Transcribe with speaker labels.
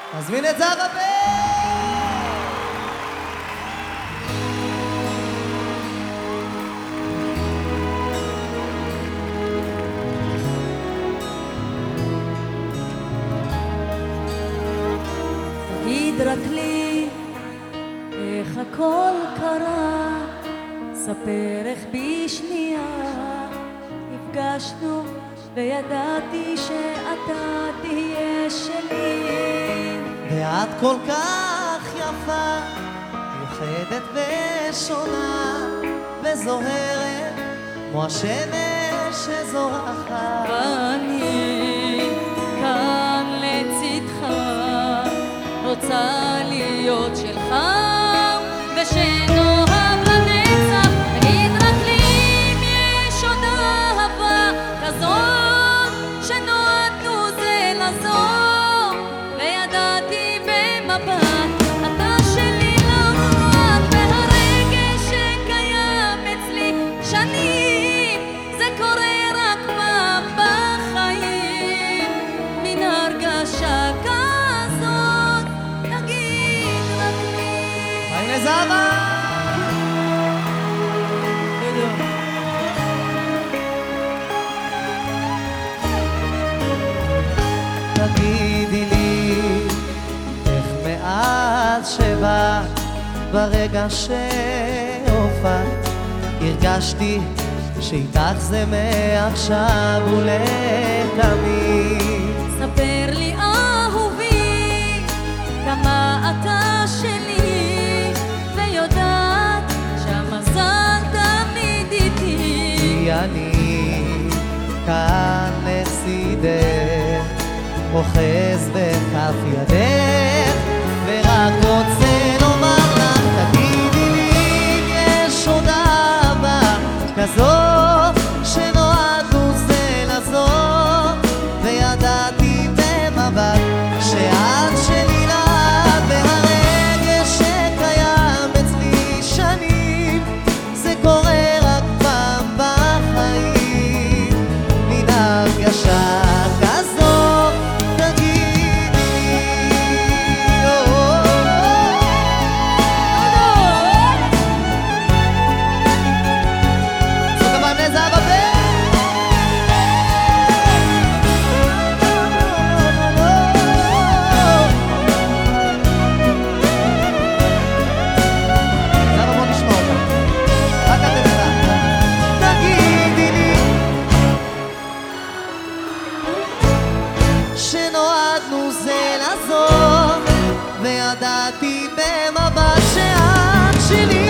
Speaker 1: נזמין את זהבה בן!
Speaker 2: תגיד רק לי איך הכל קרה, ספר איך בשנייה נפגשנו וידעתי שאתה תהיה שלי.
Speaker 1: ואת כל כך יפה, מיוחדת ושונה, וזוהרת כמו השמש שזורחת.
Speaker 2: ואני כאן לצדך, רוצה להיות שלך ושנאהב לנצח. תגיד רק לי אם יש עוד אהבה כזאת, שנועדנו זה לזו, וידעתי במבט אתה שלי לעמוד, והרגש שקיים אצלי שנים, זה קורה רק פעם בחיים, מן הרגשה כזאת. תגיד רק לי.
Speaker 1: הנה זהבה! תגידי לי איך מאז שבאת, ברגע שהופעת הרגשתי שאיתך זה מעכשיו ולתמיד.
Speaker 2: ספר לי אהובי כמה אתה שלי, ויודעת שהמזל תמיד איתי.
Speaker 1: כי אני כאן לצידך, אוחז בכף ידך, ורק רוצה לומר לך, תגידי לי אם יש עוד אהבה כזאת, שנועדנו זה לזו, וידעתי במבט שאת שלי לעד, והרגש שקיים אצלי שנים, זה קורה רק פעם בחיים, מן הרגשה כזאת. תגידי לי, זאת אבל זהבה בן! זהבה, בוא נשמע אותה. רק אתם אחד. תגידי לי שנועדנו זה לזו, וידעתי במבט שאת שלי